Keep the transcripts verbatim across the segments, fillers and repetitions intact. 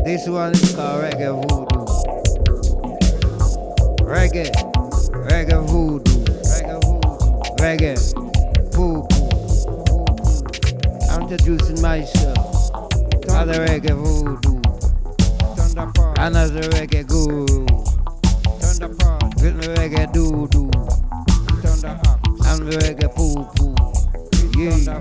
This one is called reggae voodoo. Reggae, reggae voodoo, reggae voodoo, reggae, poo poo. I'm introducing myself as a reggae voodoo, and as a reggae guru, with the reggae doo doo, and the reggae poo poo. Yeah.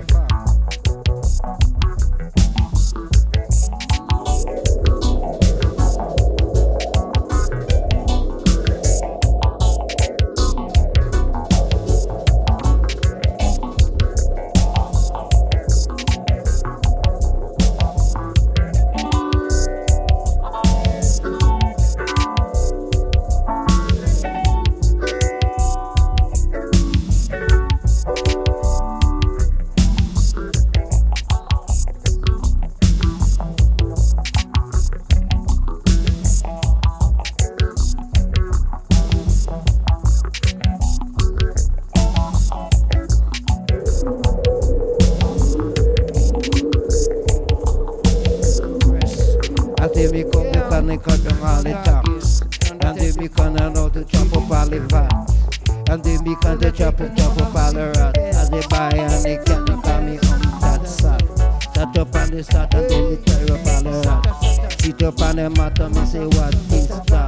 Until me come, you can cut down all the tax. Until me can know to chop up all the vats. Until me can to chop up, chop up all the rats. As they buy and they can't come me on that side. Start up on the start until me tear up all the rats. Sit up on the mat and me say what is that?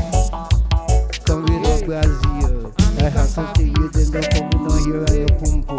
Brazil, I have something you didn't know, come down here and you pum pum.